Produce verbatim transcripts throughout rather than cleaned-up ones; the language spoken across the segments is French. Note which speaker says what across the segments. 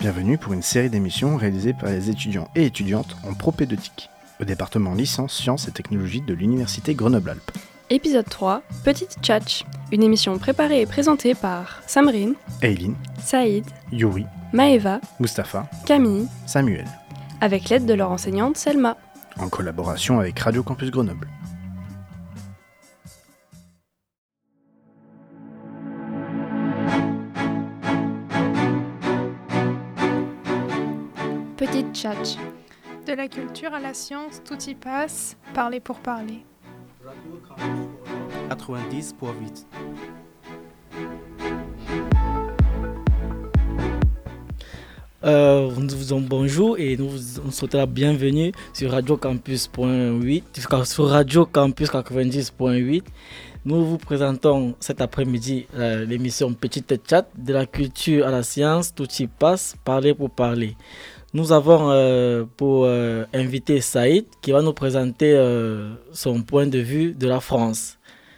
Speaker 1: Bienvenue pour une série d'émissions réalisées par les étudiants et étudiantes en propédeutique, au département licence sciences et technologies de l'Université Grenoble-Alpes.
Speaker 2: Épisode trois, Petite Tchatch, une émission préparée et présentée par Samrine,
Speaker 1: Eileen,
Speaker 2: Saïd,
Speaker 1: Yuri,
Speaker 2: Maëva,
Speaker 1: Mustapha,
Speaker 2: Camille,
Speaker 1: Samuel,
Speaker 2: avec l'aide de leur enseignante Selma.
Speaker 1: en collaboration avec Radio Campus Grenoble.
Speaker 3: Petite Tchatch. De la culture à la science, tout y passe, parler pour parler.
Speaker 4: quatre-vingt-dix point huit.
Speaker 5: Euh, nous vous disons bonjour et nous vous souhaitons la bienvenue sur Radio Campus point huit, sur Radio Campus quatre-vingt-dix point huit. Nous vous présentons cet après-midi euh, l'émission Petite Chat, de la culture à la science, tout y passe, parler pour parler. Nous avons euh, pour euh, invité Saïd qui va nous présenter euh, son point de vue de la France.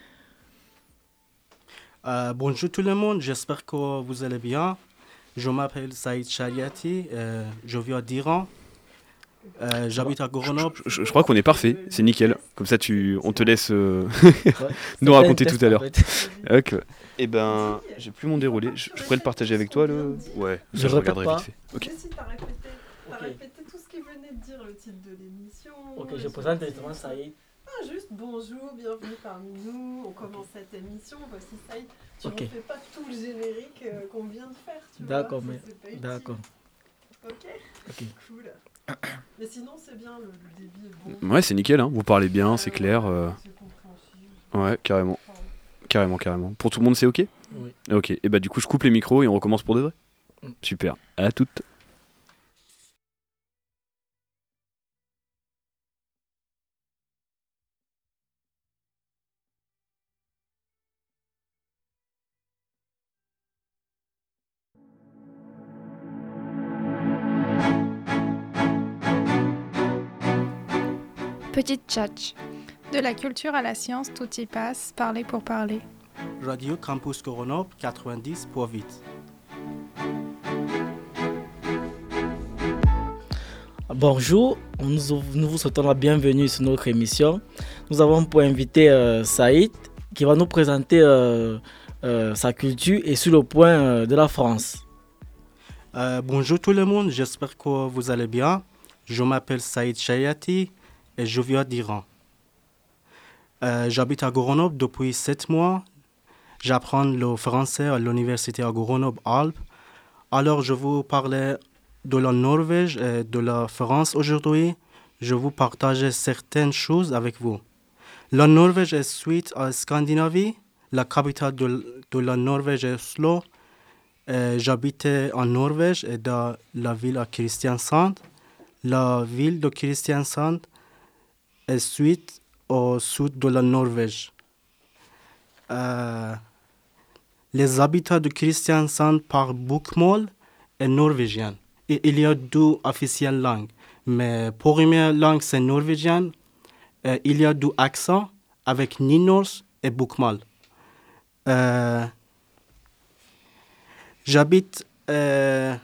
Speaker 4: Euh, bonjour tout le monde, j'espère que vous allez bien. Je m'appelle Saïd Chariati, euh, je viens d'Iran. Euh, j'habite à Grenoble.
Speaker 6: Je, je, je crois qu'on est parfait, c'est nickel. Comme ça, tu, on te laisse euh,
Speaker 5: Ouais,
Speaker 6: nous raconter tout à l'heure.
Speaker 5: En fait.
Speaker 6: Ok. Eh ben, j'ai plus mon déroulé. Je, je pourrais le partager avec toi, le. Ouais.
Speaker 5: Je
Speaker 6: ça, je
Speaker 5: répète
Speaker 6: regarderai
Speaker 5: pas.
Speaker 6: vite fait. Ok.
Speaker 7: Mais si, t'as répété, t'as
Speaker 5: Ok.
Speaker 7: répété tout ce qu'il venait de dire, le titre de l'émission.
Speaker 5: Ok,
Speaker 7: les
Speaker 5: je présente
Speaker 7: choses.
Speaker 5: justement Saïd.
Speaker 7: Ah, juste bonjour, bienvenue parmi nous. On commence cette émission. Voici Saïd. Tu
Speaker 5: Ok.
Speaker 7: ne fais pas tout le générique euh, qu'on vient de faire, tu
Speaker 5: D'accord,
Speaker 7: vois.
Speaker 5: mais-
Speaker 7: ça, c'est pas utile.
Speaker 5: D'accord.
Speaker 7: Ok,
Speaker 5: Ok.
Speaker 7: cool. Mais sinon, c'est bien, le, le débit est bon.
Speaker 6: Ouais, c'est nickel, hein. Vous parlez bien, c'est
Speaker 7: Euh,
Speaker 6: clair. euh,
Speaker 7: C'est compréhensible.
Speaker 6: Ouais, carrément.
Speaker 7: Enfin,
Speaker 6: Carrément, carrément. Pour tout le monde, c'est ok ?
Speaker 5: Oui.
Speaker 6: Ok. Et bah, du coup, je coupe les micros et on recommence pour de vrai.
Speaker 5: Mm.
Speaker 6: Super. À toutes.
Speaker 3: Petite Tchatch. De la culture à la science, tout y passe, parler pour parler.
Speaker 4: Radio Campus Grenoble quatre-vingt-dix point huit.
Speaker 5: Bonjour, nous, nous vous souhaitons la bienvenue sur notre émission. Nous avons pour invité euh, Saïd qui va nous présenter euh, euh, sa culture et sur le point euh, de la France.
Speaker 4: Euh, bonjour tout le monde, j'espère que vous allez bien. Je m'appelle Saïd Chariati et je viens d'Iran. Euh, j'habite à Grenoble depuis sept mois. J'apprends le français à l'université à Grenoble-Alpes. Alors, je vous parlais de la Norvège et de la France aujourd'hui. Je vous partage certaines choses avec vous. La Norvège est suite à Scandinavie. La capitale de, de la Norvège est Oslo. Euh, J'habitais en Norvège et dans la ville à Kristiansand. La ville de Kristiansand est suite au sud de la Norvège. Euh, les habitants de Kristiansand parlent bokmål et norvégien. Et il y a deux officielles langues. Mais pour première langue, c'est norvégien. Euh, il y a deux accents avec nynorsk et bokmål. Euh, j'habite... euh,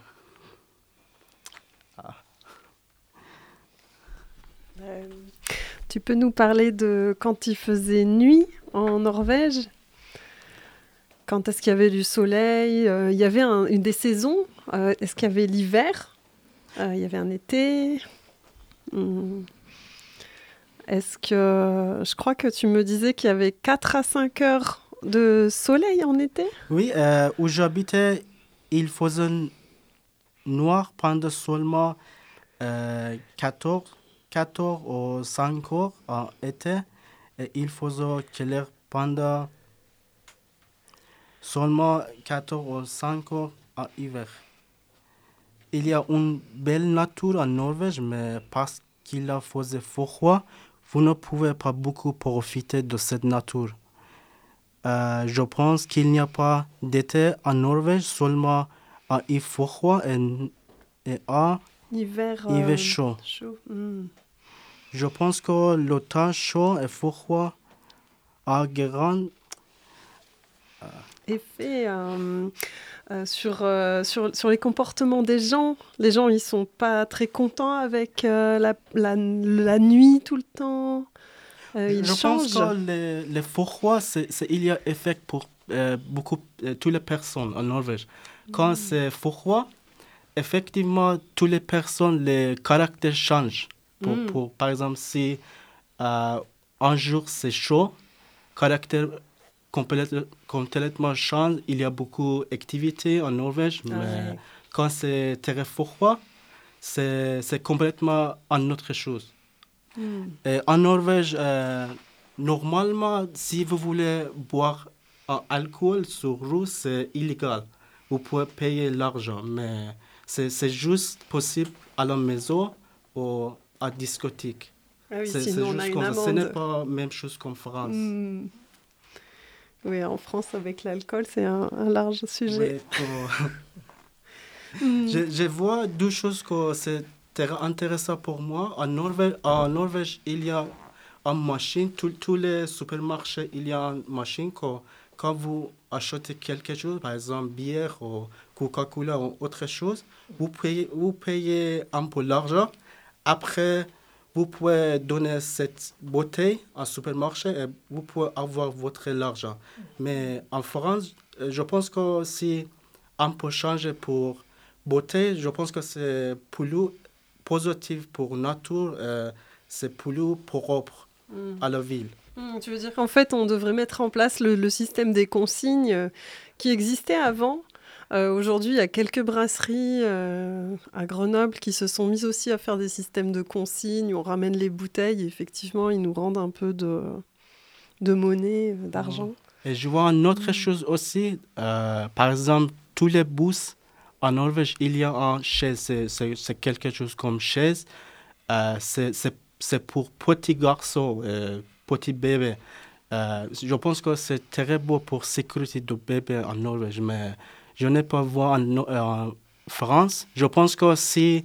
Speaker 7: Euh, tu peux nous parler de quand il faisait nuit en Norvège? Quand est-ce qu'il y avait du soleil? Euh, Il y avait un- une des saisons. Euh, est-ce qu'il y avait l'hiver? Euh, Il y avait un été. Hmm. Est-ce que... Je crois que tu me disais qu'il y avait quatre à cinq heures de soleil en été?
Speaker 4: Oui, euh, où j'habitais, il faisait noir pendant seulement euh, quatorze, quatorze ou cinq heures en été. Et il faisait clair pendant seulement quatorze ou cinq heures en hiver. Il y a une belle nature en Norvège, mais parce qu'il a faisait froid, vous ne pouvez pas beaucoup profiter de cette nature. Euh, je pense qu'il n'y a pas d'été en Norvège, seulement en hiver froid et, et en
Speaker 7: Hiver,
Speaker 4: hiver
Speaker 7: euh,
Speaker 4: chaud.
Speaker 7: chaud. Hmm.
Speaker 4: Je pense que le temps chaud et froid a grand...
Speaker 7: effet euh, euh, sur, euh, sur, sur les comportements des gens. Les gens, ils sont pas très contents avec euh, la, la, la nuit tout le temps. Euh, ils
Speaker 4: Je
Speaker 7: changent.
Speaker 4: pense que les, les froids, c'est, c'est, il y a effet pour euh, beaucoup, euh, toutes les personnes en Norvège. Quand mmh. c'est froid, effectivement, toutes les personnes, les caractères changent. Pour, mmh. pour, par exemple, si euh, un jour c'est chaud, caractère complètement, complètement change. Il y a beaucoup d'activités en Norvège, mais ah, ouais. quand c'est très froid, c'est, c'est complètement une autre chose. Mm. Et en Norvège, euh, normalement, si vous voulez boire un alcool sur rue, c'est illégal. Vous pouvez payer l'argent, mais c'est, c'est juste possible à la maison ou à la discothèque.
Speaker 7: Ah oui,
Speaker 4: c'est,
Speaker 7: sinon
Speaker 4: c'est
Speaker 7: on a
Speaker 4: juste
Speaker 7: une
Speaker 4: comme
Speaker 7: amende.
Speaker 4: Ça. Ce n'est pas la même chose qu'en France.
Speaker 7: Mm. Oui, en France, avec l'alcool, c'est un, un large sujet.
Speaker 4: Oui, pour... mm. je, je vois deux choses que c'est très intéressant pour moi. En Norvège, en Norvège il y a une machine. Tous, tous les supermarchés, il y a une machine que quand vous achetez quelque chose, par exemple bière ou Coca-Cola ou autre chose, vous payez, vous payez un peu d'argent. Après, vous pouvez donner cette bouteille au supermarché et vous pouvez avoir votre argent. Mais en France, je pense que si on peut changer pour bouteille, je pense que c'est plus positif pour la nature, euh, c'est plus propre mm. à la ville.
Speaker 7: Mm, tu veux dire qu'en fait, on devrait mettre en place le, le système des consignes euh, qui existait avant. Euh, aujourd'hui, il y a quelques brasseries euh, à Grenoble qui se sont mises aussi à faire des systèmes de consignes. On ramène les bouteilles et effectivement, ils nous rendent un peu de, de monnaie, d'argent.
Speaker 4: Et je vois une autre mmh. chose aussi. Euh, par exemple, tous les bus en Norvège, il y a une chaise. C'est, c'est, c'est quelque chose comme chaise. Euh, c'est, c'est, c'est pour petits garçons, euh, petits bébés. Euh, je pense que c'est très beau pour la sécurité du bébé en Norvège, mais je n'ai pas vu en, en France. Je pense que si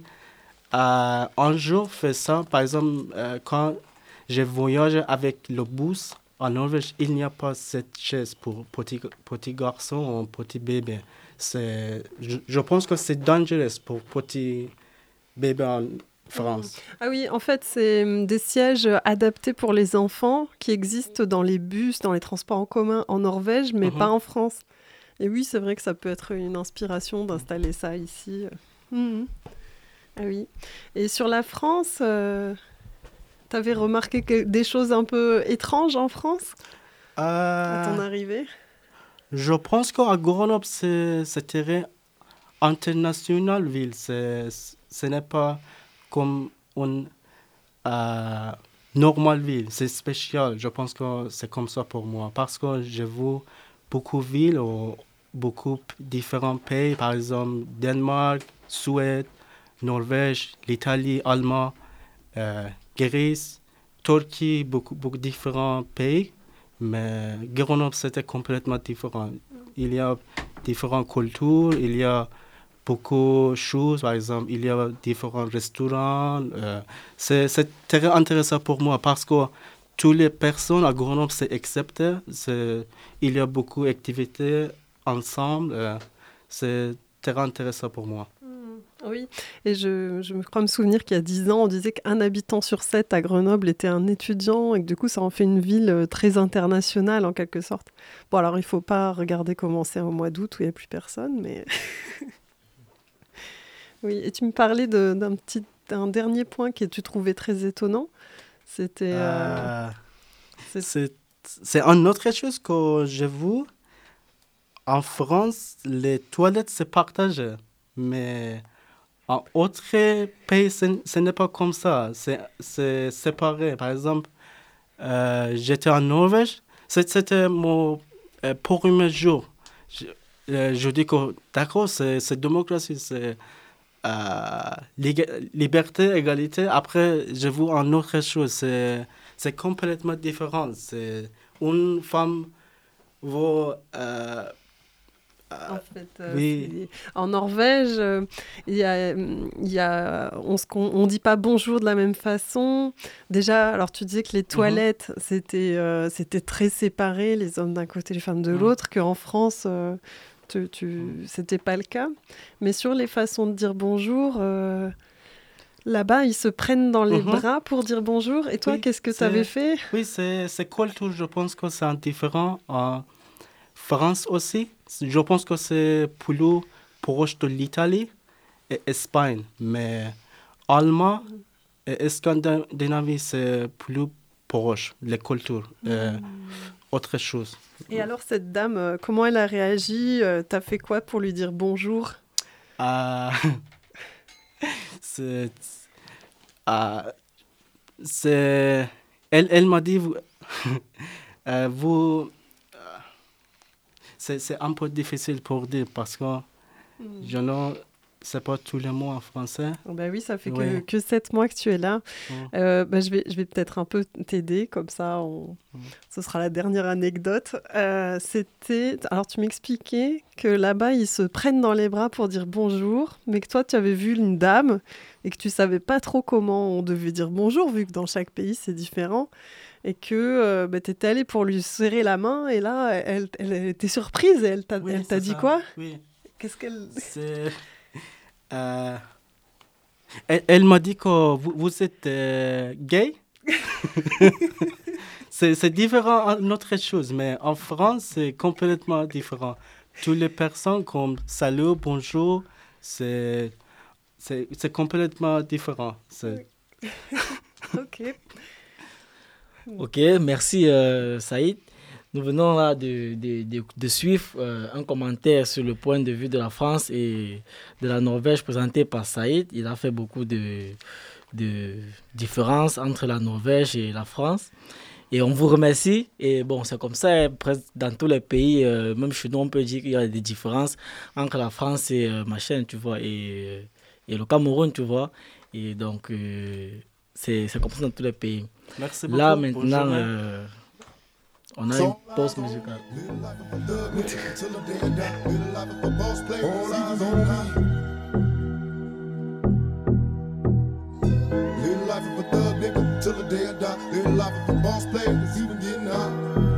Speaker 4: euh, un jour fait ça, par exemple, euh, quand je voyage avec le bus en Norvège, il n'y a pas cette chaise pour petit, petit garçon ou petit bébé. C'est, je, je pense que c'est dangereux pour petit bébé en France.
Speaker 7: Ah oui, en fait, c'est des sièges adaptés pour les enfants qui existent dans les bus, dans les transports en commun en Norvège, mais uh-huh. pas en France. Et oui, c'est vrai que ça peut être une inspiration d'installer ça ici. Mmh. Ah oui. Et sur la France, euh, tu avais remarqué que des choses un peu étranges en France euh, à ton arrivée?
Speaker 4: Je pense qu'à Grenoble, c'est, c'est très international ville. C'est, ce n'est pas comme une euh, normale ville. C'est spécial. Je pense que c'est comme ça pour moi. Parce que je vois beaucoup de villes, ou beaucoup de différents pays, par exemple Danemark, Suède, Norvège, l'Italie, Allemagne, euh, Grèce, Turquie, beaucoup, beaucoup de différents pays. Mais Grenoble, c'était complètement différent. Il y a différentes cultures, il y a beaucoup de choses. Par exemple, il y a différents restaurants. Euh, c'est, c'est très intéressant pour moi parce que toutes les personnes à Grenoble, c'est accepté. C'est, il y a beaucoup d'activités ensemble. Euh, c'est très intéressant pour moi.
Speaker 7: Oui, et je, je me crois me souvenir qu'il y a dix ans, on disait qu'un habitant sur sept à Grenoble était un étudiant et que du coup, ça en fait une ville très internationale en quelque sorte. Bon, alors il ne faut pas regarder comment c'est au mois d'août où il n'y a plus personne, mais... Oui, et tu me parlais de, d'un, petit, d'un dernier point que tu trouvais très étonnant. C'était... Euh,
Speaker 4: euh, c'est... C'est, c'est une autre chose que je vois. En France, les toilettes, c'est partagé, mais... En autre pays, ce, ce n'est pas comme ça. C'est, c'est séparé. Par exemple, euh, j'étais en Norvège. C'était mon euh, premier jour. Je, euh, je dis que, d'accord, c'est, c'est démocratie, c'est euh, lég- liberté, égalité. Après, je vois une autre chose. C'est, c'est complètement différent. C'est une femme va... Euh,
Speaker 7: fait. Euh,
Speaker 4: Oui.
Speaker 7: En Norvège, euh, il y a, il y a, on se, con- on dit pas bonjour de la même façon. Déjà, alors tu disais que les toilettes, c'était, euh, c'était très séparé, les hommes d'un côté, les femmes de
Speaker 4: Mhm.
Speaker 7: l'autre, qu'en France, euh, tu, tu, c'était pas le cas. Mais sur les façons de dire bonjour, euh, là-bas, ils se prennent dans les
Speaker 4: Mhm.
Speaker 7: bras pour dire bonjour. Et toi,
Speaker 4: Oui,
Speaker 7: qu'est-ce que tu
Speaker 4: c'est-
Speaker 7: avais fait?
Speaker 4: Oui, c'est, c'est culture, je pense que c'est différent. En France aussi, je pense que c'est plus proche de l'Italie et l'Espagne. Mais allemand et Scandinavie, c'est plus proche, les cultures, euh, autre chose.
Speaker 7: Et alors, cette dame, euh, comment elle a réagi? Euh, T'as fait quoi pour lui dire bonjour?
Speaker 4: Ah, c'est, ah, c'est, elle, elle m'a dit, vous, euh, vous, euh, c'est, c'est un peu difficile pour dire parce que je ne sais pas tous les mots en français.
Speaker 7: Oh bah oui, ça fait que,
Speaker 4: Ouais.
Speaker 7: que sept mois que tu es là.
Speaker 4: Mm.
Speaker 7: Euh, bah, je vais, je vais peut-être un peu t'aider, comme ça, on...
Speaker 4: Mm.
Speaker 7: ce sera la dernière anecdote. Euh, c'était, alors tu m'expliquais que là-bas, ils se prennent dans les bras pour dire bonjour, mais que toi, tu avais vu une dame et que tu savais pas trop comment on devait dire bonjour, vu que dans chaque pays, c'est différent. Et que euh, bah, tu étais allé pour lui serrer la main, et là, elle, elle, elle était surprise. Elle t'a,
Speaker 4: Oui,
Speaker 7: elle t'a
Speaker 4: c'est
Speaker 7: dit
Speaker 4: ça.
Speaker 7: quoi?
Speaker 4: Oui.
Speaker 7: Qu'est-ce qu'elle...
Speaker 4: C'est, euh, elle, elle m'a dit que vous, vous êtes euh, gay. c'est, c'est différent à notre chose, mais en France, c'est complètement différent. Toutes les personnes comme salut, bonjour, c'est, c'est, c'est complètement différent. C'est,
Speaker 7: Ok.
Speaker 5: Ok, merci euh, Saïd. Nous venons là de, de, de, de suivre euh, un commentaire sur le point de vue de la France et de la Norvège présenté par Saïd. Il a fait beaucoup de, de différences entre la Norvège et la France. Et on vous remercie. Et bon, c'est comme ça, hein, presque dans tous les pays, euh, même chez nous, on peut dire qu'il y a des différences entre la France et euh, machin, tu vois, et, et le Cameroun, tu vois. Et donc, euh, c'est, c'est comme ça dans tous les pays.
Speaker 4: merci beaucoup.
Speaker 5: Là,
Speaker 4: Bonne
Speaker 5: maintenant,
Speaker 4: journée.
Speaker 5: euh, on a une pause musicale.
Speaker 8: Live life of a thug nigga till the day I die. Live life of a boss player that's even getting high.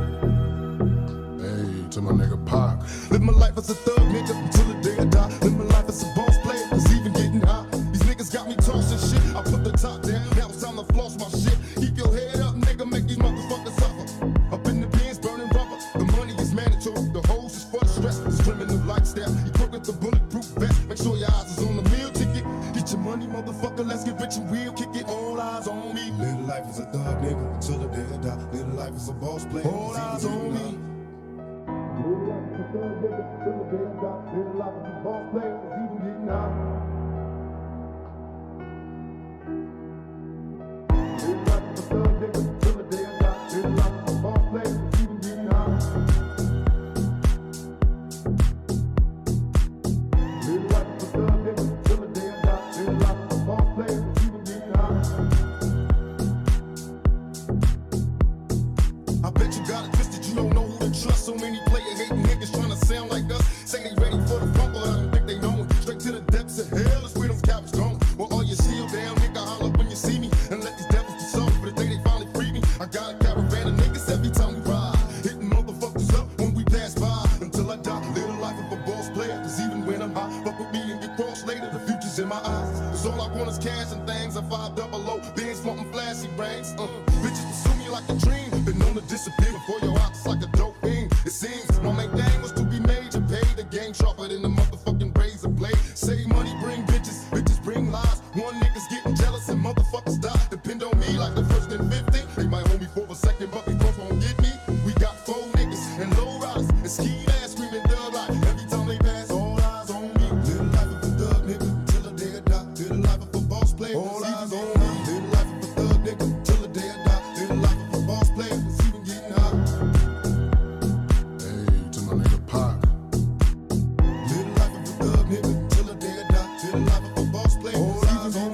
Speaker 8: Hey, to my nigga Pac. Live my life as a thug nigga till the day I die. Live my life as a boss player that's even getting high. These niggas got me tossing shit. I put the top down, now it's time to floss my shit. Keep your head up, nigga, make these motherfuckers suffer. Up in the bins, burning rubber. The money is mandatory. The hoes is for the stress. It's criminal lifestyle. Equipped with the bulletproof vest. Make sure your eyes is on the meal ticket. Get your money, motherfucker. Let's get rich and real. Kick it. All eyes on me. Live life as a thug nigga till the day I die. Live life as a boss player. All eyes on me. Live life as a thug nigga till the day I die. Live life as a boss player. It's even getting high. Live life as a thug nigga till the day I die. Live life as a boss player. It's even getting high. Live life as a thug nigga till the day I die. Live life as a boss player. It's even getting high. I bet you got it twisted, you don't know who to trust. So many player hating niggas trying to sound like us. Say they ready for the funk, but I don't think they know it. Straight to the depths of hell is where them cowards going. Well, all your shield down, nigga, holler when you see me. And let these devils be soft for the day they finally free me. I got a caravan of niggas every time we ride. Hitting motherfuckers up when we pass by. Until I die, live the life of a boss player. Cause even when I'm high, fuck with me and get crossed later. The future's in my eyes. Cause all I want is cash and things. I five double O, bands wanting flashy rings. Uh, bitches pursue me like a dream. Been known to disappear before your eyes like a dope fiend. It seems my main thing was to be major. Pay the game sharper than the motherfucking razor blade. Save money, bring bitches. Bitches bring lies. One nigga's getting jealous and motherfuckers die. Depend on me like the first and fifty. They might hold me for a second, but they both won't get me. We got four niggas and low riders and ski ass screaming thug like every time they pass. All eyes on me. Live the life of a thug nigga till the day I die. Live the life of a boss player. All eyes on me. Live the life of a thug nigga till the day I die. Live the life of a boss player. It's even getting high. Hey, to my nigga Pac. Live the life of a thug nigga till the day I die. Live the life of a boss player. All eyes on me.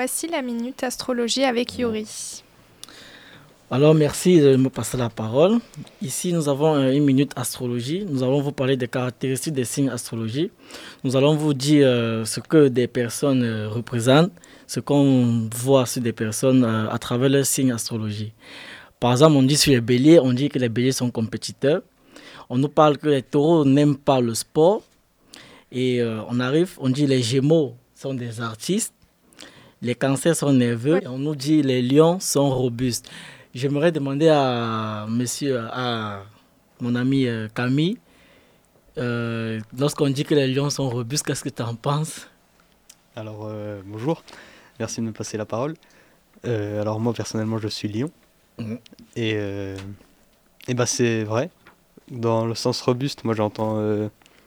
Speaker 3: voici la Minute Astrologie avec Yuri.
Speaker 5: Alors, merci de me passer la parole. Ici, nous avons euh, une minute astrologie. Nous allons vous parler des caractéristiques des signes astrologiques. Nous allons vous dire euh, ce que des personnes euh, représentent, ce qu'on voit sur des personnes euh, à travers leurs signes astrologiques. Par exemple, on dit sur les béliers, on dit que les béliers sont compétiteurs. On nous parle que les taureaux n'aiment pas le sport. Et euh, on arrive, on dit les gémeaux sont des artistes. Les cancers sont nerveux. Et on nous dit les lions sont robustes. J'aimerais demander à monsieur, à mon ami euh, Camille, euh, lorsqu'on dit que les lions sont robustes, qu'est-ce que tu en penses?
Speaker 6: Alors, euh, bonjour, merci de me passer la parole. Euh, alors, moi, personnellement, je suis lion.
Speaker 5: Mmh.
Speaker 6: Et, euh, et bah, c'est vrai. Dans le sens robuste, moi, j'entends euh,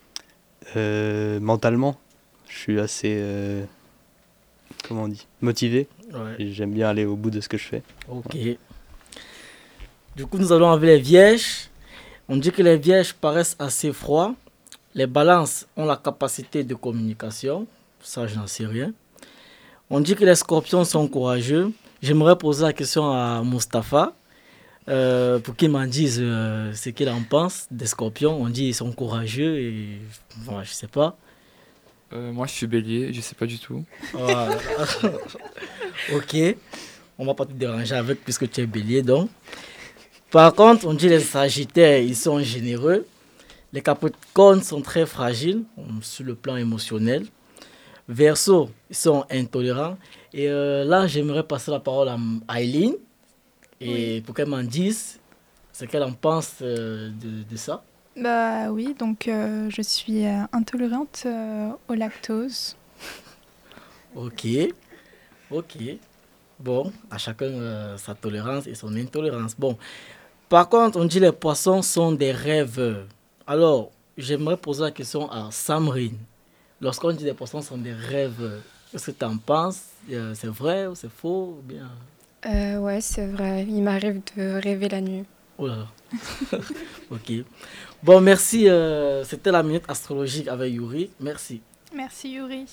Speaker 6: euh, mentalement. Je suis assez, euh, comment on dit, motivé.
Speaker 5: Ouais.
Speaker 6: Et j'aime bien aller au bout de ce que je fais.
Speaker 5: Ok. Du coup, nous allons avec les vierges. On dit que les vierges paraissent assez froids. Les balances ont la capacité de communication. Ça, je n'en sais rien. On dit que les scorpions sont courageux. J'aimerais poser la question à Mustapha euh, pour qu'il m'en dise euh, ce qu'il en pense des scorpions. On dit qu'ils sont courageux et voilà, je ne sais pas.
Speaker 9: Euh, moi, je suis bélier, je ne sais pas du tout.
Speaker 5: Voilà. Ok. On ne va pas te déranger avec puisque tu es bélier, donc. Par contre, on dit les sagittaires, ils sont généreux. Les capricornes sont très fragiles sur le plan émotionnel. Verseau, ils sont intolérants. Et euh, là, j'aimerais passer la parole à Aileen. Et oui. Pour qu'elle m'en dise ce qu'elle en pense euh, de, de ça.
Speaker 3: Bah oui, donc euh, je suis euh, intolérante euh, au lactose.
Speaker 5: Ok, ok. Bon, à chacun euh, sa tolérance et son intolérance. Bon, par contre, on dit les poissons sont des rêveurs. Alors, j'aimerais poser la question à Samrine. Lorsqu'on dit les poissons sont des rêveurs, qu'est-ce que tu en penses? euh, C'est vrai ou c'est faux ou bien...
Speaker 10: euh, Ouais, c'est vrai. Il m'arrive de rêver la nuit.
Speaker 5: Oh là là. Ok. Bon, merci. Euh, c'était la minute astrologique avec Yuri. Merci.
Speaker 3: Merci Yuri.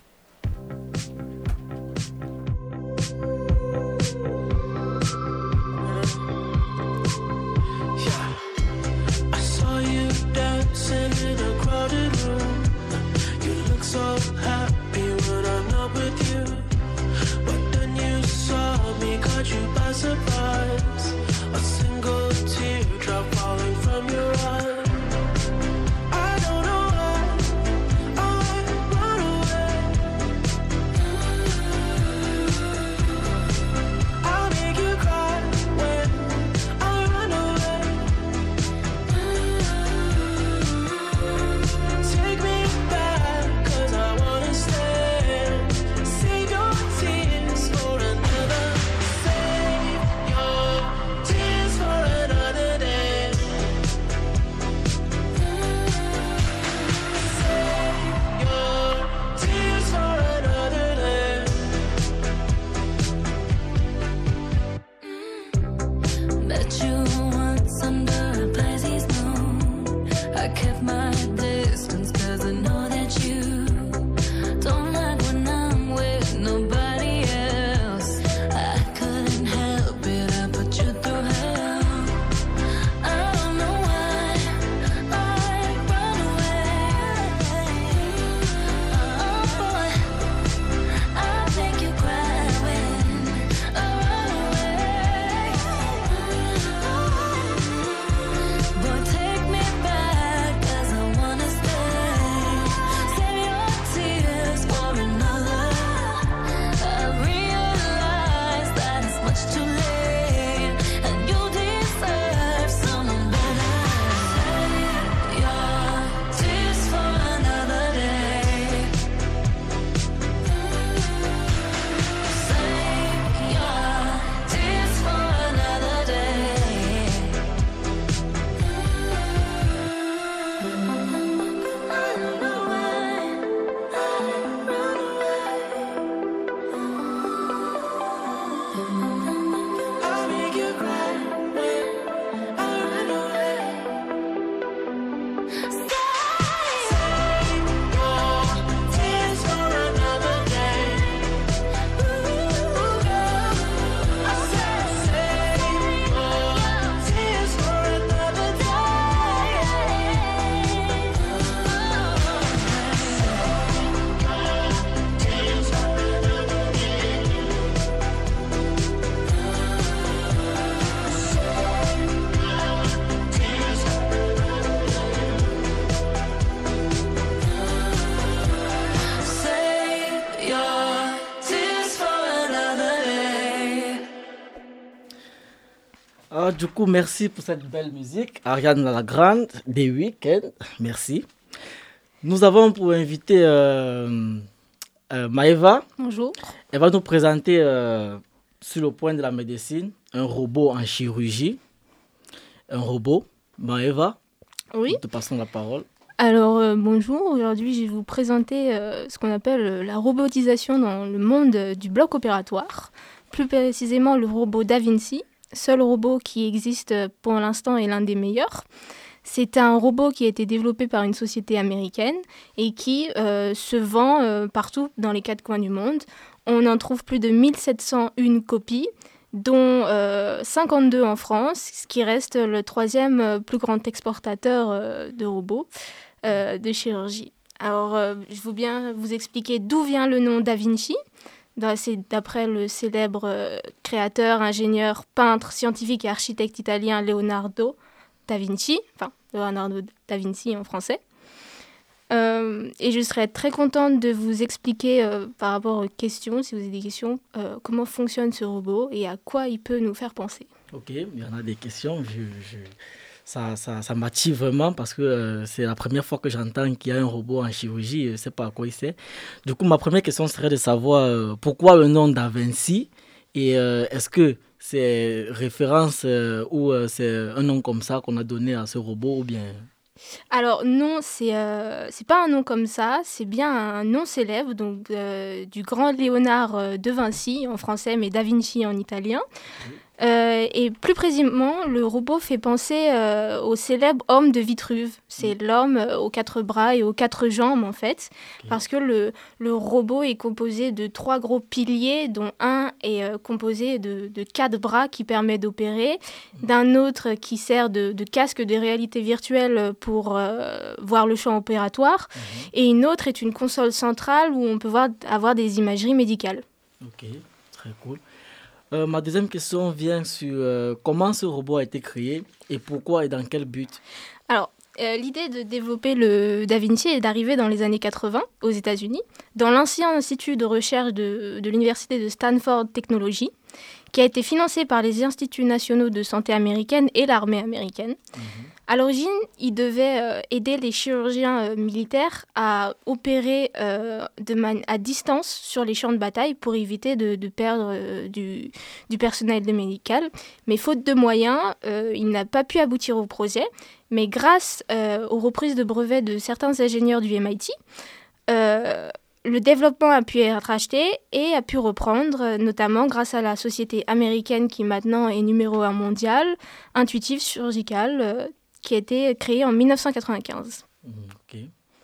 Speaker 11: So happy when I'm not with you, but then you saw me, caught you by surprise. A single teardrop falling from your eye. I don't know why I run away. I'll make you cry when I run away. Take me back. Oh
Speaker 5: Ah, du coup, merci pour cette belle musique. Ariane la Grande, des Weekends, merci. Nous avons pour invité euh, euh, Maëva.
Speaker 2: Bonjour.
Speaker 5: Elle va nous présenter euh, sur le point de la médecine un robot en chirurgie. Un robot. Maëva,
Speaker 2: Oui.
Speaker 5: nous te passons la parole.
Speaker 2: Alors euh, bonjour, aujourd'hui je vais vous présenter euh, ce qu'on appelle euh, la robotisation dans le monde euh, du bloc opératoire, plus précisément le robot Da Vinci, seul robot qui existe euh, pour l'instant et l'un des meilleurs. C'est un robot qui a été développé par une société américaine et qui euh, se vend euh, partout dans les quatre coins du monde. On en trouve plus de mille sept cent un copies, dont euh, cinquante-deux en France, ce qui reste le troisième euh, plus grand exportateur euh, de robots euh, de chirurgie. Alors, euh, je veux bien vous expliquer d'où vient le nom Da Vinci. Dans- C'est d'après le célèbre euh, créateur, ingénieur, peintre, scientifique et architecte italien Leonardo Da Vinci, enfin Leonardo Da Vinci en français. Euh, et je serais très contente de vous expliquer euh, par rapport aux questions, si vous avez des questions, euh, comment fonctionne ce robot et à quoi il peut nous faire penser.
Speaker 5: Ok, il y en a des questions. Je, je- Ça, ça, ça m'attire vraiment parce que euh, c'est la première fois que j'entends qu'il y a un robot en chirurgie. Je ne sais pas à quoi il sert. Du coup, ma première question serait de savoir euh, pourquoi le nom Da Vinci et euh, est-ce que c'est référence euh, ou euh, c'est un nom comme ça qu'on a donné à ce robot ou bien...
Speaker 2: Alors non, c'est euh, c'est pas un nom comme ça, c'est bien un nom célèbre donc euh, du grand Léonard euh, de Vinci en français, mais Da Vinci en italien. Euh, et plus précisément, le robot fait penser euh, au célèbre homme de Vitruve. C'est l'homme euh, aux quatre bras et aux quatre jambes en fait, parce que le, le robot est composé de trois gros piliers, dont un est euh, composé de, de quatre bras qui permet d'opérer, d'un autre qui sert de, de casque de réalité virtuelle pour euh, voir le champ opératoire, et une autre est une console centrale où on peut voir, avoir des imageries médicales.
Speaker 5: Ok, très cool. Euh, ma deuxième question vient sur euh, comment ce robot a été créé et pourquoi et dans quel but.
Speaker 2: Alors, euh, l'idée de développer le Da Vinci est d'arriver dans les années quatre-vingts aux États-Unis, dans l'ancien institut de recherche de, de l'université de Stanford Technology, qui a été financé par les instituts nationaux de santé américaine et l'armée américaine. À l'origine, il devait euh, aider les chirurgiens euh, militaires à opérer euh, de man- à distance sur les champs de bataille pour éviter de, de perdre euh, du, du personnel de médical. Mais faute de moyens, euh, il n'a pas pu aboutir au projet. Mais grâce euh, aux reprises de brevets de certains ingénieurs du M I T, euh, le développement a pu être acheté et a pu reprendre, euh, notamment grâce à la société américaine qui maintenant est numéro un mondial, Intuitive Surgical, euh, qui a été créée en dix-neuf cent quatre-vingt-quinze.
Speaker 5: Ok.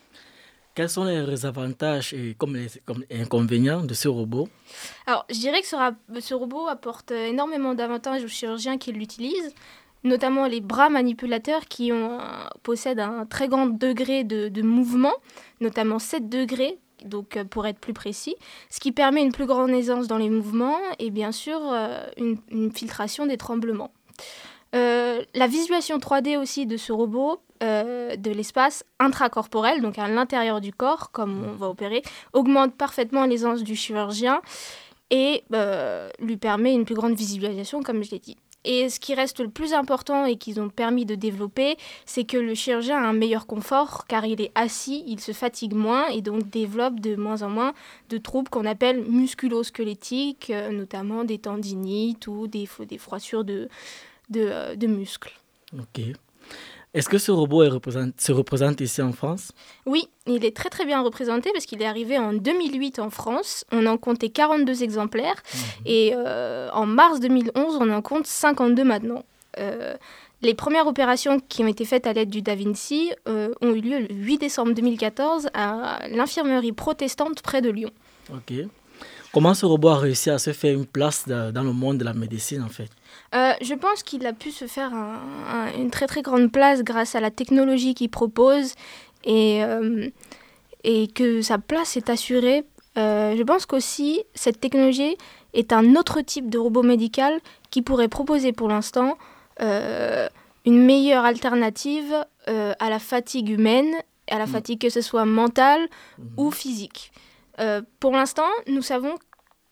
Speaker 5: Quels sont les avantages et comme les, comme les inconvénients de ce robot?
Speaker 2: Alors, je dirais que ce, ra- ce robot apporte énormément d'avantages aux chirurgiens qui l'utilisent, notamment les bras manipulateurs qui ont, un- possèdent un très grand degré de, de mouvement, notamment sept degrés, donc euh, pour être plus précis, ce qui permet une plus grande aisance dans les mouvements et bien sûr euh, une, une filtration des tremblements. Euh, la visualisation trois D aussi de ce robot, euh, de l'espace intracorporel, donc à l'intérieur du corps, comme on va opérer, augmente parfaitement l'aisance du chirurgien et euh, lui permet une plus grande visualisation, comme je l'ai dit. Et ce qui reste le plus important et qu'ils ont permis de développer, c'est que le chirurgien a un meilleur confort car il est assis, il se fatigue moins et donc développe de moins en moins de troubles qu'on appelle musculo-squelettiques, euh, notamment des tendinites ou des, des froissures de, de, euh, de muscles.
Speaker 5: Ok. Est-ce que ce robot est représente, se représente ici en France?
Speaker 2: Oui, il est très très bien représenté parce qu'il est arrivé en deux mille huit en France. On en comptait quarante-deux exemplaires mmh. et euh, en mars deux mille onze, on en compte cinquante-deux maintenant. Euh, les premières opérations qui ont été faites à l'aide du Da Vinci euh, ont eu lieu le huit décembre deux mille quatorze à l'infirmerie protestante près de Lyon.
Speaker 5: Ok. Comment ce robot a réussi à se faire une place dans le monde de la médecine en fait?
Speaker 2: Euh, je pense qu'il a pu se faire un, un, une très très grande place grâce à la technologie qu'il propose et, euh, et que sa place est assurée. Euh, je pense qu'aussi cette technologie est un autre type de robot médical qui pourrait proposer pour l'instant euh, une meilleure alternative euh, à la fatigue humaine, à la fatigue que ce soit mentale mmh. ou physique. Euh, pour l'instant, nous savons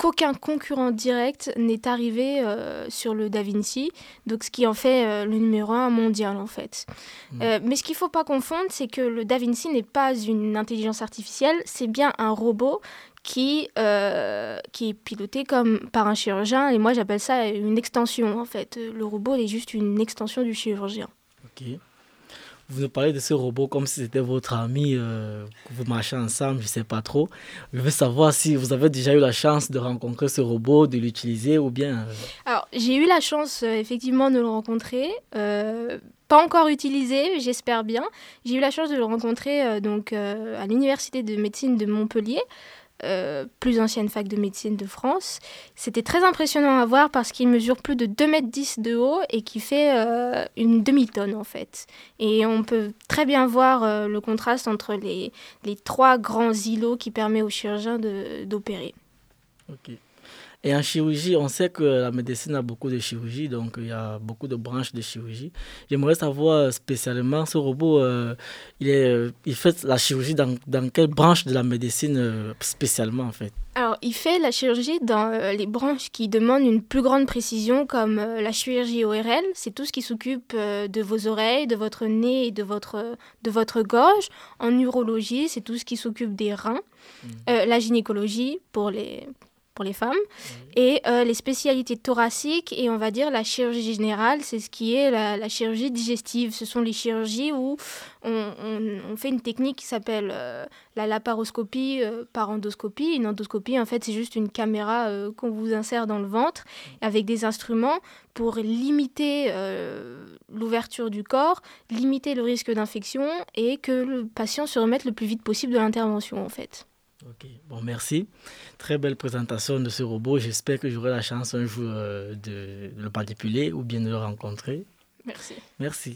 Speaker 2: qu'aucun concurrent direct n'est arrivé euh, sur le DaVinci, donc ce qui en fait euh, le numéro un mondial en fait. Mmh. Euh, mais ce qu'il ne faut pas confondre, c'est que le DaVinci n'est pas une intelligence artificielle, c'est bien un robot qui, euh, qui est piloté comme par un chirurgien, et moi j'appelle ça une extension en fait. Le robot est juste une extension du chirurgien.
Speaker 5: Ok. Vous nous parlez de ce robot comme si c'était votre ami, euh, que vous marchez ensemble, je ne sais pas trop. Je veux savoir si vous avez déjà eu la chance de rencontrer ce robot, de l'utiliser ou bien... Euh...
Speaker 2: Alors, j'ai eu la chance euh, effectivement de le rencontrer. Euh, pas encore utilisé, j'espère bien. J'ai eu la chance de le rencontrer euh, donc, euh, à l'Université de médecine de Montpellier. Euh, plus ancienne fac de médecine de France. C'était très impressionnant à voir parce qu'il mesure plus de deux mètres dix de haut et qui fait euh, une demi-tonne en fait. Et on peut très bien voir euh, le contraste entre les, les trois grands îlots qui permettent aux chirurgiens de, d'opérer.
Speaker 5: Ok. Et en chirurgie, on sait que la médecine a beaucoup de chirurgie, donc il y a beaucoup de branches de chirurgie. J'aimerais savoir spécialement, ce robot, euh, il, est, il fait la chirurgie dans, dans quelle branche de la médecine euh, spécialement en fait?
Speaker 2: Alors, il fait la chirurgie dans euh, les branches qui demandent une plus grande précision, comme euh, la chirurgie O R L. C'est tout ce qui s'occupe euh, de vos oreilles, de votre nez et de votre, de votre gorge. En urologie, c'est tout ce qui s'occupe des reins. Mmh. Euh, la gynécologie pour les... pour les femmes, oui. et euh, les spécialités thoraciques et on va dire la chirurgie générale, c'est ce qui est la, la chirurgie digestive. Ce sont les chirurgies où on, on, on fait une technique qui s'appelle euh, la laparoscopie euh, par endoscopie. Une endoscopie, en fait, c'est juste une caméra euh, qu'on vous insère dans le ventre avec des instruments pour limiter euh, l'ouverture du corps, limiter le risque d'infection et que le patient se remette le plus vite possible de l'intervention, en fait.
Speaker 5: Ok, bon, merci. Très belle présentation de ce robot. J'espère que j'aurai la chance un jour euh, de, de le manipuler ou bien de le rencontrer.
Speaker 2: Merci.
Speaker 5: Merci.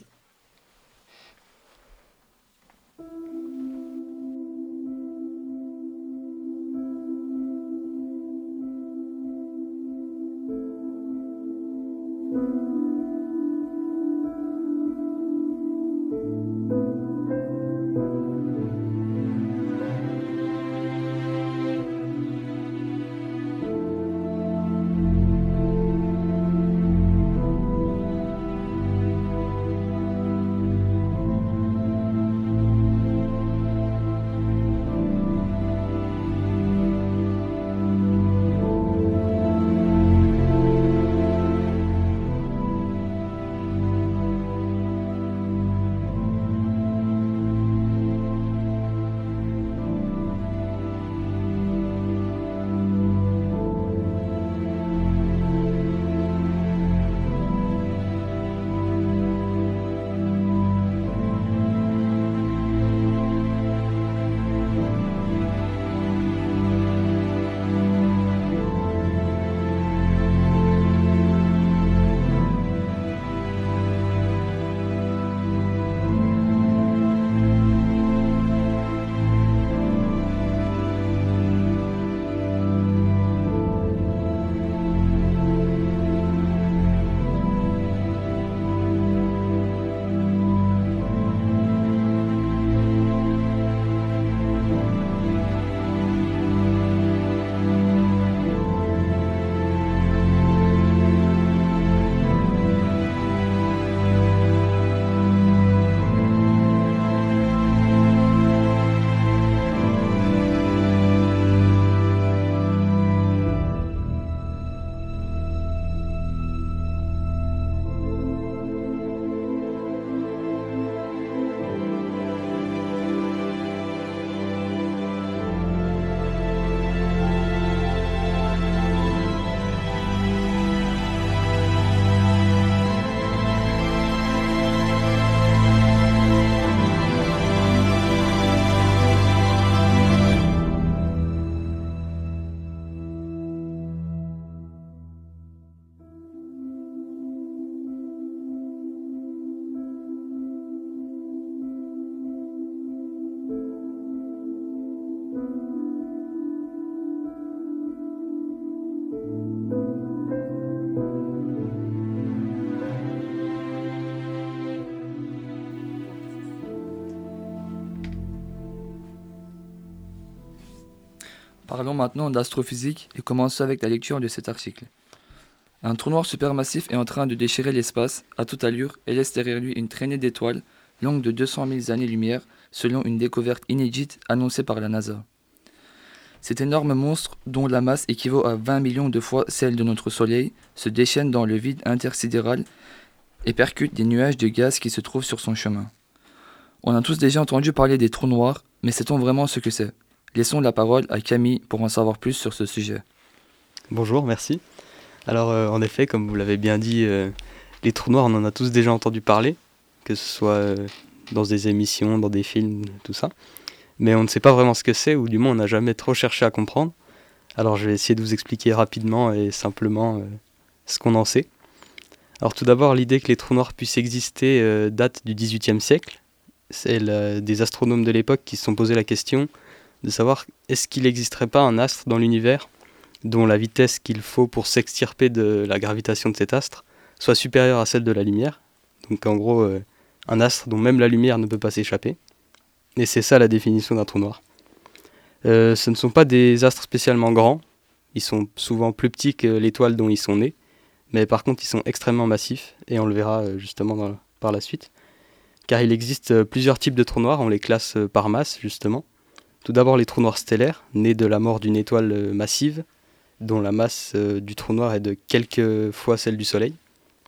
Speaker 9: Parlons maintenant d'astrophysique et commençons avec la lecture de cet article. Un trou noir supermassif est en train de déchirer l'espace à toute allure et laisse derrière lui une traînée d'étoiles longue de deux cent mille années-lumière selon une découverte inédite annoncée par la NASA. Cet énorme monstre, dont la masse équivaut à vingt millions de fois celle de notre Soleil, se déchaîne dans le vide intersidéral et percute des nuages de gaz qui se trouvent sur son chemin. On a tous déjà entendu parler des trous noirs, mais sait-on vraiment ce que c'est ? Laissons la parole à Camille pour en savoir plus sur ce sujet.
Speaker 6: Bonjour, merci. Alors euh, en effet, comme vous l'avez bien dit, euh, les trous noirs, on en a tous déjà entendu parler, que ce soit euh, dans des émissions, dans des films, tout ça. Mais on ne sait pas vraiment ce que c'est, ou du moins on n'a jamais trop cherché à comprendre. Alors je vais essayer de vous expliquer rapidement et simplement euh, ce qu'on en sait. Alors tout d'abord, l'idée que les trous noirs puissent exister euh, date du dix-huitième siècle. C'est la, des astronomes de l'époque qui se sont posé la question de savoir est-ce qu'il n'existerait pas un astre dans l'univers dont la vitesse qu'il faut pour s'extirper de la gravitation de cet astre soit supérieure à celle de la lumière. Donc en gros, euh, un astre dont même la lumière ne peut pas s'échapper. Et c'est ça la définition d'un trou noir. Euh, ce ne sont pas des astres spécialement grands, ils sont souvent plus petits que l'étoile dont ils sont nés, mais par contre ils sont extrêmement massifs, et on le verra euh, justement dans, par la suite. Car il existe euh, plusieurs types de trous noirs, on les classe euh, par masse justement. Tout d'abord les trous noirs stellaires, nés de la mort d'une étoile euh, massive, dont la masse euh, du trou noir est de quelques fois celle du Soleil.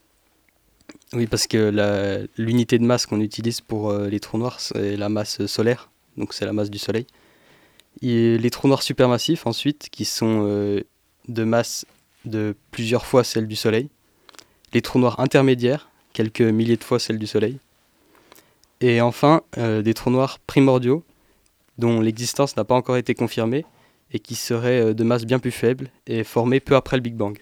Speaker 6: Oui, parce que la, l'unité de masse qu'on utilise pour euh, les trous noirs, c'est la masse solaire, donc c'est la masse du Soleil. Et les trous noirs supermassifs, ensuite, qui sont euh, de masse de plusieurs fois celle du Soleil. Les trous noirs intermédiaires, quelques milliers de fois celle du Soleil. Et enfin, euh, des trous noirs primordiaux, dont l'existence n'a pas encore été confirmée, et qui seraient euh, de masse bien plus faible, et formés peu après le Big Bang.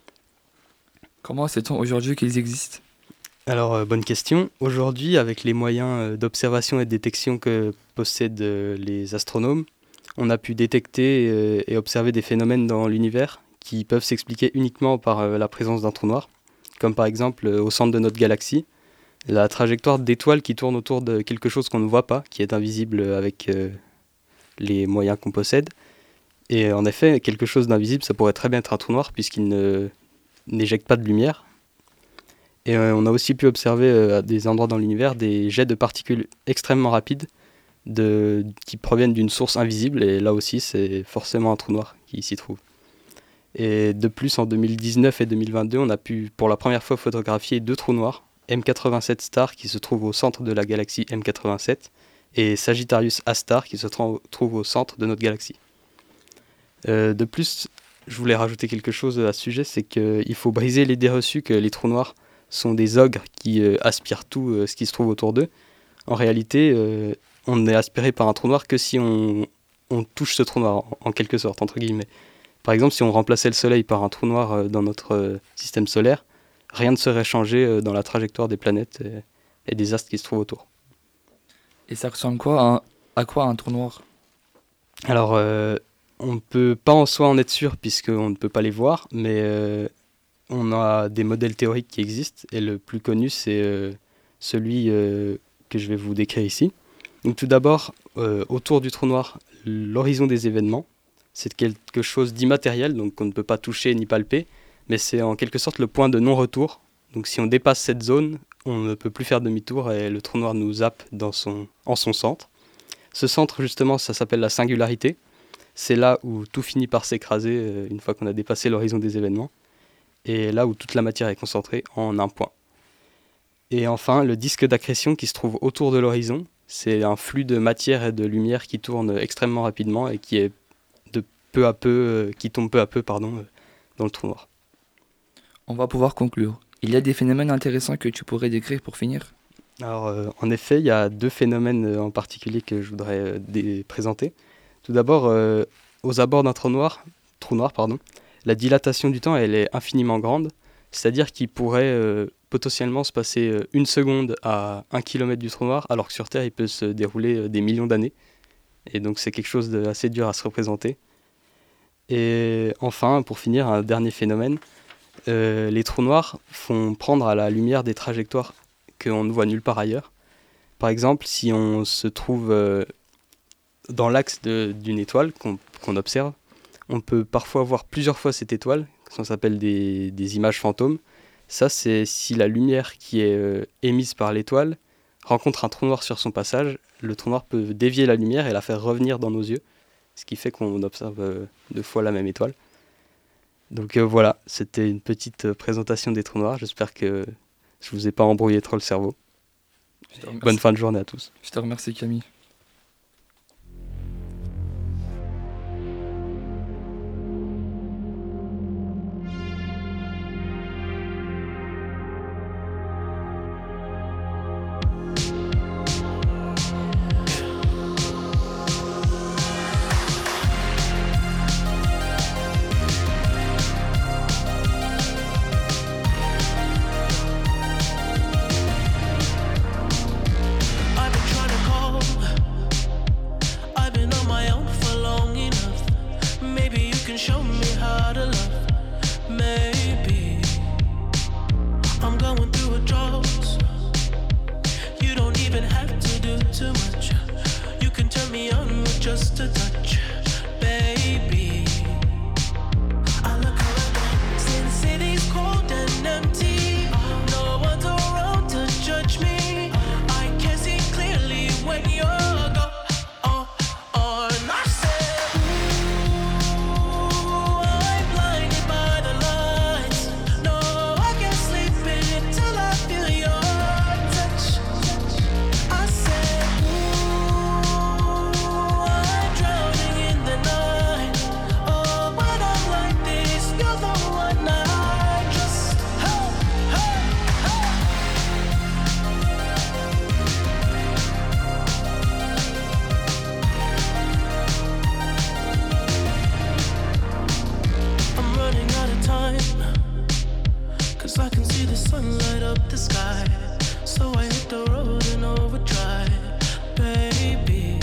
Speaker 9: Comment sait-on aujourd'hui qu'ils existent ?
Speaker 6: Alors, euh, bonne question. Aujourd'hui, avec les moyens euh, d'observation et de détection que possèdent euh, les astronomes, on a pu détecter euh, et observer des phénomènes dans l'univers qui peuvent s'expliquer uniquement par euh, la présence d'un trou noir, comme par exemple euh, au centre de notre galaxie, la trajectoire d'étoiles qui tourne autour de quelque chose qu'on ne voit pas, qui est invisible avec euh, les moyens qu'on possède. Et en effet, quelque chose d'invisible, ça pourrait très bien être un trou noir puisqu'il ne, n'éjecte pas de lumière. Et euh, on a aussi pu observer euh, à des endroits dans l'univers des jets de particules extrêmement rapides de, qui proviennent d'une source invisible, et là aussi c'est forcément un trou noir qui s'y trouve. Et de plus, en deux mille dix-neuf et deux mille vingt-deux, on a pu pour la première fois photographier deux trous noirs, M quatre-vingt-sept Star qui se trouve au centre de la galaxie M quatre-vingt-sept et Sagittarius A Star qui se tra- trouve au centre de notre galaxie. Euh, de plus, je voulais rajouter quelque chose à ce sujet, c'est qu'il faut briser l'idée reçue que les trous noirs sont des ogres qui euh, aspirent tout euh, ce qui se trouve autour d'eux. En réalité, euh, on n'est aspiré par un trou noir que si on, on touche ce trou noir, en, en quelque sorte, entre guillemets. Par exemple, si on remplaçait le Soleil par un trou noir euh, dans notre euh, système solaire, rien ne serait changé euh, dans la trajectoire des planètes et, et des astres qui se trouvent autour.
Speaker 9: Et ça ressemble quoi à, un, à quoi un trou noir ?
Speaker 6: Alors, euh, on ne peut pas en soi en être sûr puisqu'on ne peut pas les voir, mais euh, on a des modèles théoriques qui existent, et le plus connu, c'est euh, celui euh, que je vais vous décrire ici. Donc tout d'abord, euh, autour du trou noir, l'horizon des événements, c'est quelque chose d'immatériel, donc qu'on ne peut pas toucher ni palper, mais c'est en quelque sorte le point de non-retour. Donc si on dépasse cette zone, on ne peut plus faire demi-tour et le trou noir nous zappe dans son, en son centre. Ce centre, justement, ça s'appelle la singularité. C'est là où tout finit par s'écraser euh, une fois qu'on a dépassé l'horizon des événements, et là où toute la matière est concentrée en un point. Et enfin, le disque d'accrétion qui se trouve autour de l'horizon, c'est un flux de matière et de lumière qui tourne extrêmement rapidement et qui est de peu à peu, euh, qui tombe peu à peu, pardon, euh, dans le trou noir.
Speaker 9: On va pouvoir conclure. Il y a des phénomènes intéressants que tu pourrais décrire pour finir ?
Speaker 6: Alors, euh, en effet, il y a deux phénomènes euh, en particulier que je voudrais euh, dé- présenter. Tout d'abord, euh, aux abords d'un trou noir, trou noir, pardon, la dilatation du temps, elle est infiniment grande, c'est-à-dire qu'il pourrait euh, potentiellement se passer euh, une seconde à un kilomètre du trou noir, alors que sur Terre, il peut se dérouler euh, des millions d'années. Et donc, c'est quelque chose d'assez dur à se représenter. Et enfin, pour finir, un dernier phénomène, euh, les trous noirs font prendre à la lumière des trajectoires qu'on ne voit nulle part ailleurs. Par exemple, si on se trouve euh, dans l'axe de, d'une étoile qu'on, qu'on observe, on peut parfois voir plusieurs fois cette étoile, ça s'appelle des, des images fantômes. Ça, c'est si la lumière qui est euh, émise par l'étoile rencontre un trou noir sur son passage, le trou noir peut dévier la lumière et la faire revenir dans nos yeux, ce qui fait qu'on observe euh, deux fois la même étoile. Donc euh, voilà, c'était une petite euh, présentation des trous noirs, j'espère que je vous ai pas embrouillé trop le cerveau. Bonne fin de journée à tous.
Speaker 9: Je te remercie Camille.
Speaker 11: I've been trying to call. I've been on my own for long enough. Maybe you can show me how to love. Maybe I'm going through a drought. You don't even have to do too much. You can turn me on with just a touch, baby. I look around, since city's cold and empty. No one's around to judge me. I can see clearly when you're gone. Oh, oh, and I said, ooh, I'm blinded by the lights. No, I can't sleep until I feel your touch. I said, ooh, I'm drowning in the night. Oh, when I'm like this, you're the one I trust. Hey, hey, hey. I'm running out of time, cause I can see the sun light up the sky. So I hit the road in overdrive, baby.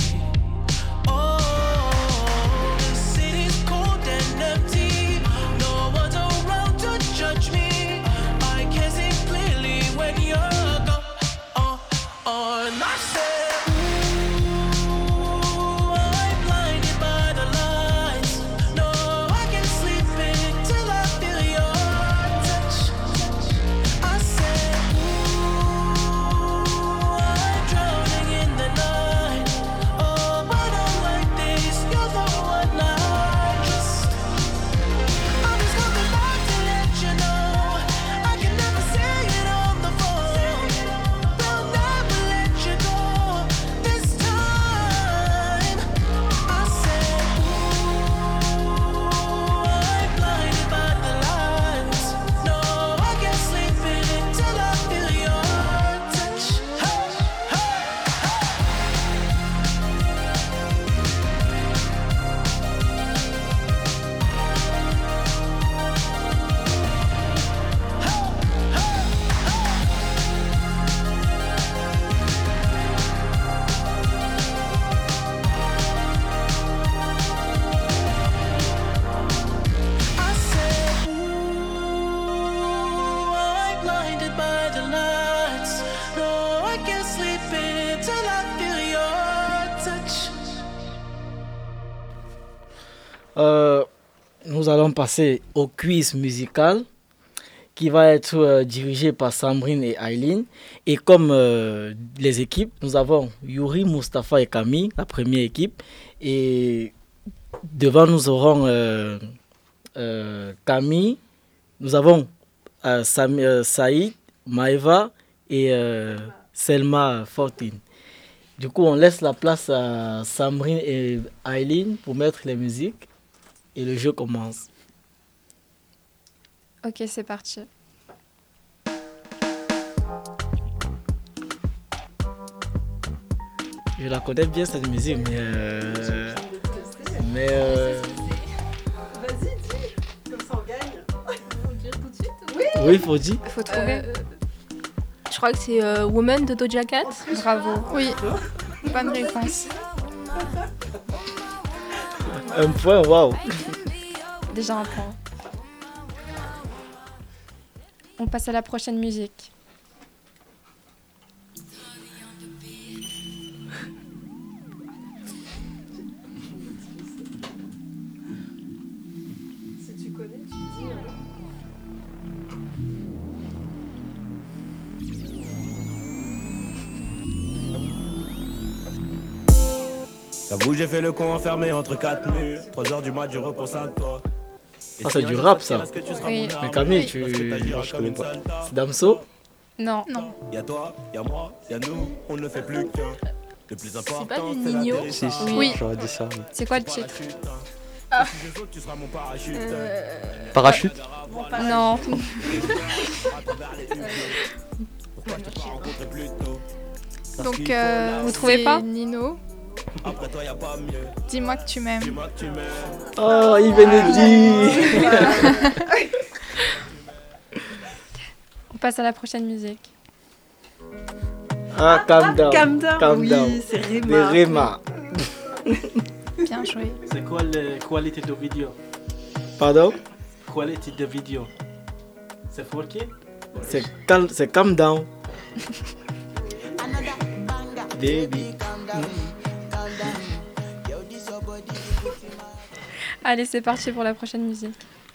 Speaker 11: Oh, the city's cold and empty. No one's around to judge me. I can see clearly when you're gone. Oh, oh, and I said, ooh, I'm blinded by the lights. No, I can't sleep until I feel your touch. I said, ooh, I'm drowning in the night. Oh, when I'm like this, you're the one I trust. I'm just coming back to let you know I can never say it on the phone. They'll never let you go this time. I said, ooh, I'm blinded by the lights. No, I can't sleep until I feel your touch. Hey, hey, I said, ooh, I'm blinded by the lights. No, I can't sleep until I feel your touch.
Speaker 5: Euh, nous allons passer au quiz musical qui va être euh, dirigé par Sambrine et Aileen. Et comme euh, les équipes, nous avons Yuri, Mustapha et Camille, la première équipe. Et devant, nous aurons euh, euh, Camille, nous avons euh, Sam- euh, Saïd, Maëva et euh, Selma Fortine. Du coup, on laisse la place à Sambrine et Aileen pour mettre les musiques. Et le jeu commence.
Speaker 10: Ok, c'est parti.
Speaker 5: Je la connais bien cette musique, mais. Euh, mais. Euh,
Speaker 7: Vas-y, dis, comme ça on gagne.
Speaker 2: Faut le dire tout de suite.
Speaker 7: Oui.
Speaker 5: oui, faut dire.
Speaker 10: Faut trouver.
Speaker 2: Euh, je crois que c'est euh, Woman de Doja Cat.
Speaker 3: Bravo. Oui. Bonne réponse.
Speaker 5: Un point, waouh.
Speaker 10: Déjà un point. On passe à la prochaine musique.
Speaker 12: J'avoue, j'ai fait le con enfermé entre quatre murs. trois heures du mat, je repense à toi.
Speaker 5: Ah, c'est du rap ça.
Speaker 10: Oui.
Speaker 5: Mais Camille, tu.
Speaker 6: Je connais pas.
Speaker 5: C'est Damso?
Speaker 10: Non.
Speaker 3: Non.
Speaker 12: Y'a toi, y'a moi, y'a nous, on ne fait plus qu'un. Le plus important,
Speaker 2: pas du
Speaker 12: c'est
Speaker 2: Nino?
Speaker 12: l'atterrissage.
Speaker 6: Si, si,
Speaker 10: Oui.
Speaker 6: j'aurais dit ça. mais-
Speaker 10: C'est quoi le titre?
Speaker 12: Ah. Si je saute, tu seras mon parachute.
Speaker 6: Parachute
Speaker 10: Non.
Speaker 12: Pourquoi je t'ai pas rencontré plus tôt? Parce
Speaker 3: Donc,
Speaker 12: qu'il
Speaker 3: euh,
Speaker 12: faut
Speaker 10: Vous trouvez
Speaker 3: c'est
Speaker 10: pas
Speaker 3: Nino,
Speaker 12: Après toi, y'a pas mieux.
Speaker 3: dis-moi que tu m'aimes.
Speaker 12: Dis-moi que tu m'aimes.
Speaker 5: Oh, il Benedit.
Speaker 10: On passe à la prochaine musique.
Speaker 5: Ah, calm down.
Speaker 7: Calm down,
Speaker 5: Calm
Speaker 7: oui,
Speaker 5: down.
Speaker 7: c'est Rema.
Speaker 5: De Rema.
Speaker 3: Bien joué.
Speaker 4: C'est quoi la qualité de vidéo?
Speaker 5: Pardon?
Speaker 4: Qualité de vidéo. C'est quatre K?
Speaker 5: C'est calm, c'est calm down. Baby.
Speaker 10: Allez, c'est parti pour la prochaine musique.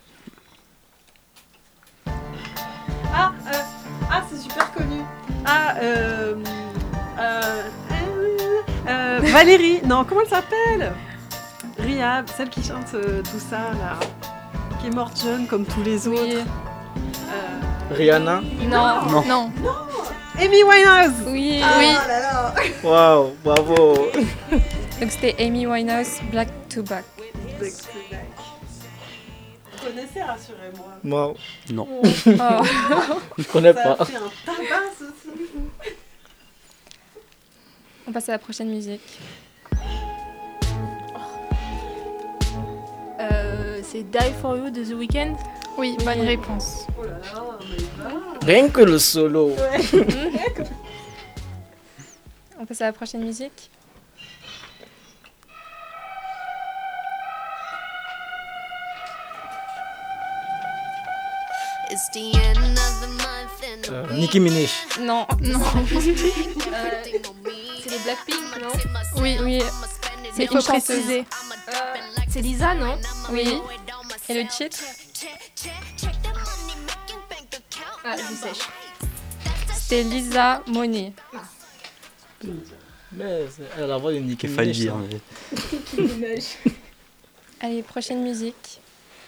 Speaker 7: Ah, euh, ah c'est super connu. Ah, euh, euh, euh, Valérie, non, comment elle s'appelle? Rihab, celle qui chante euh, tout ça, là, qui est morte jeune comme tous les autres.
Speaker 10: Oui.
Speaker 7: Euh,
Speaker 5: Rihanna?
Speaker 10: Non.
Speaker 6: Non.
Speaker 3: Non.
Speaker 7: Amy Winehouse.
Speaker 10: Oui.
Speaker 7: Ah
Speaker 10: Oui.
Speaker 7: là là.
Speaker 5: Waouh, bravo.
Speaker 10: Donc c'était Amy Winehouse, Black to Back.
Speaker 7: Back to back. Vous connaissez, rassurez-moi.
Speaker 5: Moi,
Speaker 6: Non.
Speaker 10: Oh.
Speaker 5: je connais
Speaker 7: Ça
Speaker 5: pas.
Speaker 7: a fait un tabac, ceci.
Speaker 10: On passe à la prochaine musique.
Speaker 2: Euh, c'est Die For You de The Weeknd.
Speaker 3: Oui, bonne réponse.
Speaker 7: Oh là là, mais va.
Speaker 5: Rien que le solo.
Speaker 10: On passe à la prochaine musique.
Speaker 5: Euh, Nicki Minaj.
Speaker 10: Non.
Speaker 3: Non.
Speaker 2: Euh, c'est les Blackpink, non?
Speaker 3: Oui,
Speaker 10: Oui. C'est
Speaker 3: il
Speaker 10: une
Speaker 3: faut
Speaker 10: chanteuse.
Speaker 3: préciser.
Speaker 2: Euh, c'est Lisa, non?
Speaker 10: Oui. Et le titre?
Speaker 2: Ah, je sèche.
Speaker 10: C'était Lisa Monet.
Speaker 5: Mais c'est- elle a la voix de Nicki
Speaker 6: Il fallait
Speaker 5: Minaj.
Speaker 6: dire.
Speaker 5: ça.
Speaker 6: Mais...
Speaker 10: Allez, prochaine musique.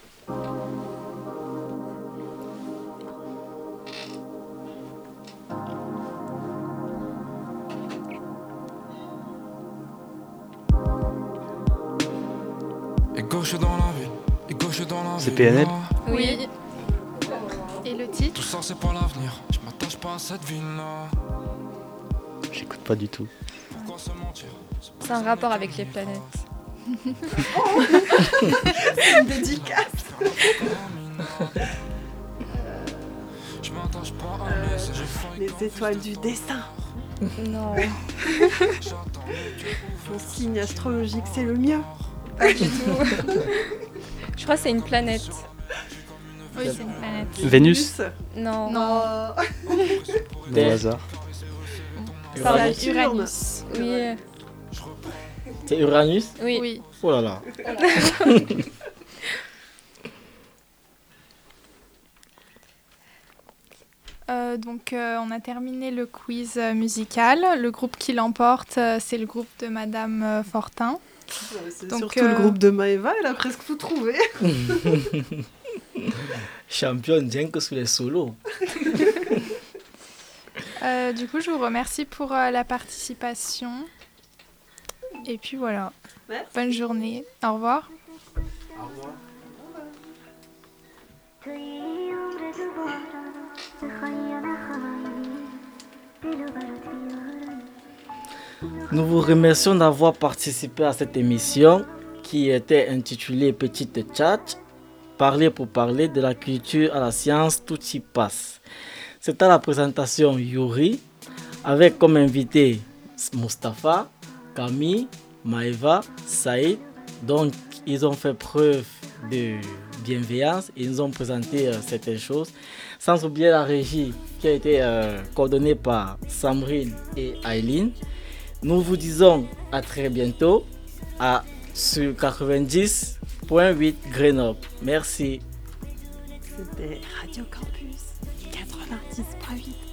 Speaker 11: Et gauche dans la ville, et gauche dans la
Speaker 6: C'est
Speaker 11: ville.
Speaker 6: P N L?
Speaker 3: Oui. Et le titre?
Speaker 11: Tout ça c'est pas l'avenir, je m'attache pas à cette ville-là.
Speaker 6: J'écoute pas du tout.
Speaker 11: Pourquoi se mentir?
Speaker 10: C'est un rapport avec les planètes.
Speaker 7: C'est une dédicace.
Speaker 11: Je m'attache pas à mes j'ai failli
Speaker 7: Les étoiles du destin.
Speaker 10: Non.
Speaker 7: Mon signe astrologique, c'est le mien.
Speaker 10: Pas du tout. Je crois que c'est une planète.
Speaker 3: Oui, c'est une planète.
Speaker 6: Vénus?
Speaker 10: Non.
Speaker 3: Non.
Speaker 6: Au hasard.
Speaker 10: Par la
Speaker 7: Saturne.
Speaker 3: Uranus.
Speaker 10: Oui.
Speaker 5: C'est Uranus?
Speaker 10: Oui.
Speaker 3: Oui.
Speaker 5: Oh là là.
Speaker 3: Euh, donc, euh, on a terminé le quiz euh, musical. Le groupe qui l'emporte, euh, c'est le groupe de Madame euh, Fortin.
Speaker 7: C'est
Speaker 3: Donc,
Speaker 7: surtout
Speaker 3: euh,
Speaker 7: le groupe de Maëva, elle a presque tout trouvé.
Speaker 5: Championne, rien que sur les solos.
Speaker 3: Euh, du coup, je vous remercie pour euh, la participation. Et puis voilà.
Speaker 7: Merci.
Speaker 3: Bonne journée. Au revoir.
Speaker 4: Au revoir.
Speaker 5: Nous vous remercions d'avoir participé à cette émission qui était intitulée Petite Tchatch, parler pour parler de la culture à la science, tout y passe. C'était la présentation Yuri, avec comme invité Mustapha, Camille, Maëva, Saïd. Donc, ils ont fait preuve de bienveillance et ils nous ont présenté euh, certaines choses. Sans oublier la régie qui a été euh, coordonnée par Samrine et Aileen. Nous vous disons à très bientôt à, sur quatre-vingt-dix point huit Grenoble. Merci.
Speaker 7: C'était Radio Campus quatre-vingt-dix point huit.